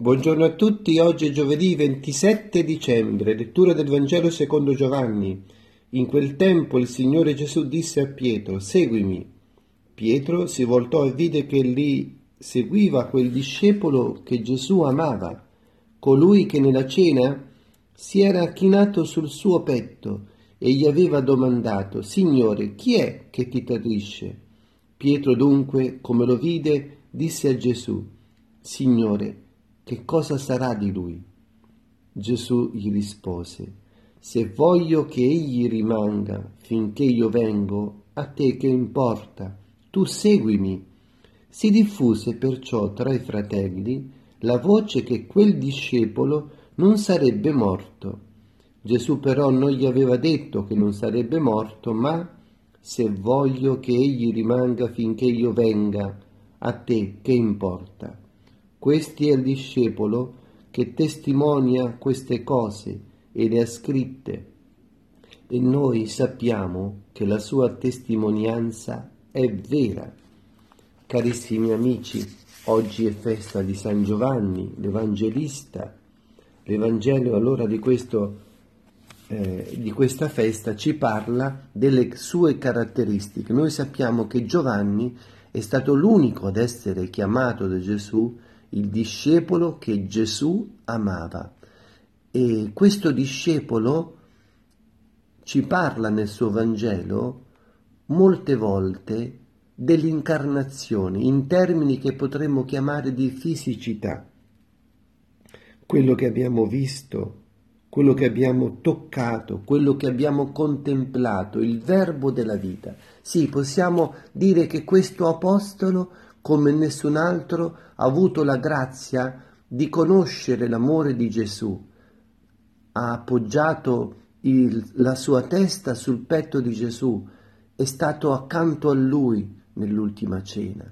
Buongiorno a tutti, oggi è giovedì 27 dicembre, lettura del Vangelo secondo Giovanni. In quel tempo il Signore Gesù disse a Pietro: Seguimi. Pietro si voltò e vide che lì seguiva quel discepolo che Gesù amava, colui che nella cena si era chinato sul suo petto e gli aveva domandato: Signore, chi è che ti tradisce? Pietro dunque, come lo vide, disse a Gesù: Signore, che cosa sarà di lui? Gesù gli rispose: Se voglio che egli rimanga finché io vengo, a te che importa? Tu seguimi. Si diffuse perciò tra i fratelli la voce che quel discepolo non sarebbe morto. Gesù però non gli aveva detto che non sarebbe morto, ma se voglio che egli rimanga finché io venga, a te che importa? Questi è il discepolo che testimonia queste cose e le ha scritte, e noi sappiamo che la sua testimonianza è vera. Carissimi amici, oggi è festa di San Giovanni, l'Evangelista. L'Evangelo allora di questa festa ci parla delle sue caratteristiche. Noi sappiamo che Giovanni è stato l'unico ad essere chiamato da Gesù il discepolo che Gesù amava. E questo discepolo ci parla nel suo Vangelo molte volte dell'incarnazione in termini che potremmo chiamare di fisicità. Quello che abbiamo visto, quello che abbiamo toccato, quello che abbiamo contemplato, il verbo della vita. Sì, possiamo dire che questo apostolo, come nessun altro, ha avuto la grazia di conoscere l'amore di Gesù. Ha appoggiato la sua testa sul petto di Gesù, è stato accanto a lui nell'ultima cena.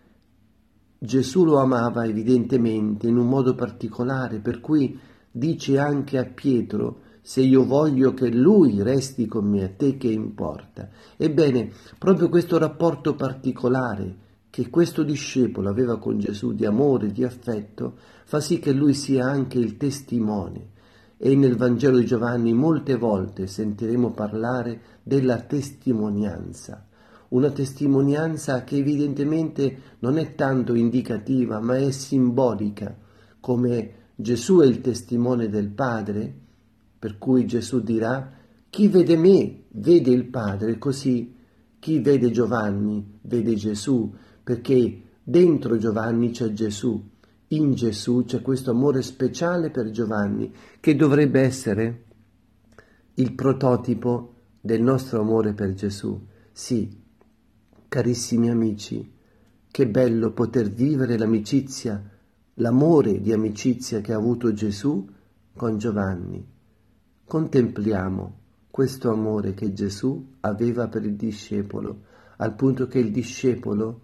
Gesù lo amava evidentemente in un modo particolare, per cui dice anche a Pietro: se io voglio che lui resti con me, a te che importa? Ebbene, proprio questo rapporto particolare che questo discepolo aveva con Gesù di amore, di affetto, fa sì che lui sia anche il testimone. E nel Vangelo di Giovanni molte volte sentiremo parlare della testimonianza. Una testimonianza che evidentemente non è tanto indicativa, ma è simbolica, come Gesù è il testimone del Padre, per cui Gesù dirà: chi vede me vede il Padre, così chi vede Giovanni vede Gesù, perché dentro Giovanni c'è Gesù, in Gesù c'è questo amore speciale per Giovanni, che dovrebbe essere il prototipo del nostro amore per Gesù. Sì, carissimi amici, che bello poter vivere l'amicizia, l'amore di amicizia che ha avuto Gesù con Giovanni. Contempliamo questo amore che Gesù aveva per il discepolo, al punto che il discepolo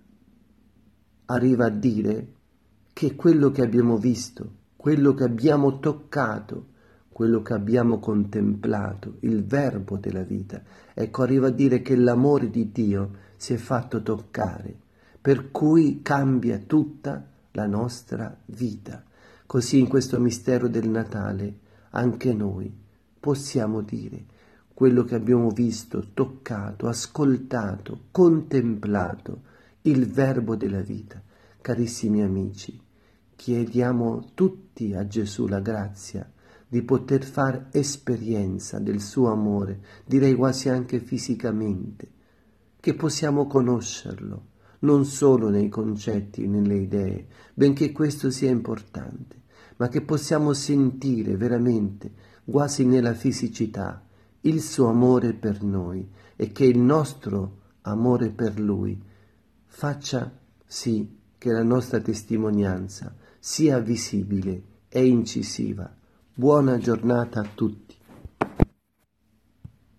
arriva a dire che quello che abbiamo visto, quello che abbiamo toccato, quello che abbiamo contemplato, il verbo della vita, ecco, arriva a dire che l'amore di Dio si è fatto toccare, per cui cambia tutta la nostra vita. Così in questo mistero del Natale anche noi possiamo dire quello che abbiamo visto, toccato, ascoltato, contemplato, il verbo della vita. Carissimi amici, chiediamo tutti a Gesù la grazia di poter fare esperienza del suo amore, direi quasi anche fisicamente, che possiamo conoscerlo, non solo nei concetti, nelle idee, benché questo sia importante, ma che possiamo sentire veramente, quasi nella fisicità, il suo amore per noi e che il nostro amore per lui faccia sì che la nostra testimonianza sia visibile e incisiva. Buona giornata a tutti.